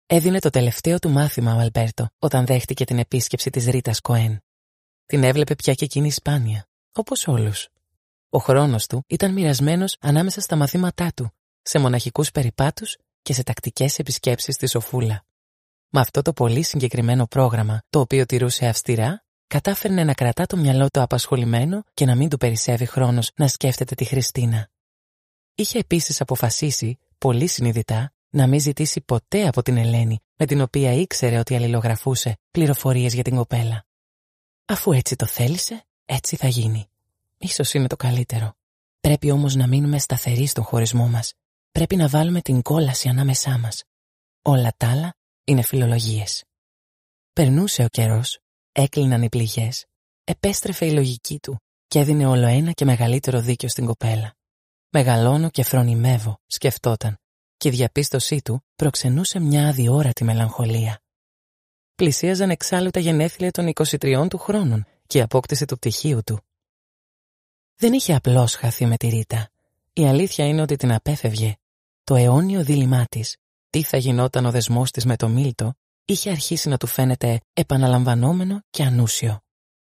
Έδινε το τελευταίο του μάθημα ο Αλμπέρτο όταν δέχτηκε την επίσκεψη της Ρίτας Κοέν. Την έβλεπε πια και εκείνη σπάνια, όπως όλους. Ο χρόνος του ήταν μοιρασμένος ανάμεσα στα μαθήματά του, σε μοναχικούς περιπάτους και σε τακτικές επισκέψεις στη Σοφούλα. Με αυτό το πολύ συγκεκριμένο πρόγραμμα, το οποίο τηρούσε αυστηρά, κατάφερνε να κρατά το μυαλό του απασχολημένο και να μην του περισσεύει χρόνος να σκέφτεται τη Χριστίνα. Είχε επίσης αποφασίσει, πολύ συνειδητά, να μην ζητήσει ποτέ από την Ελένη, με την οποία ήξερε ότι αλληλογραφούσε, πληροφορίες για την κοπέλα. Αφού έτσι το θέλησε, έτσι θα γίνει. Ίσως είναι το καλύτερο. Πρέπει όμως να μείνουμε σταθεροί στον χωρισμό μας. Πρέπει να βάλουμε την κόλαση ανάμεσά μας. Όλα τα άλλα είναι φιλολογίες. Περνούσε ο καιρός, έκλειναν οι πληγές, επέστρεφε η λογική του και έδινε όλο ένα και μεγαλύτερο δίκιο στην κοπέλα. «Μεγαλώνω και φρονιμεύω», σκεφτόταν, και η διαπίστωσή του προξενούσε μια αδιόρατη μελαγχολία. Πλησίαζαν εξάλλου τα γενέθλια των 23 του χρόνων και η απόκτηση του πτυχίου του. Δεν είχε απλώς χαθεί με τη Ρίτα. Η αλήθεια είναι ότι την απέφευγε. Το αιώνιο δίλημά της, τι θα γινόταν ο δεσμός της με το Μίλτο, είχε αρχίσει να του φαίνεται επαναλαμβανόμενο και ανούσιο.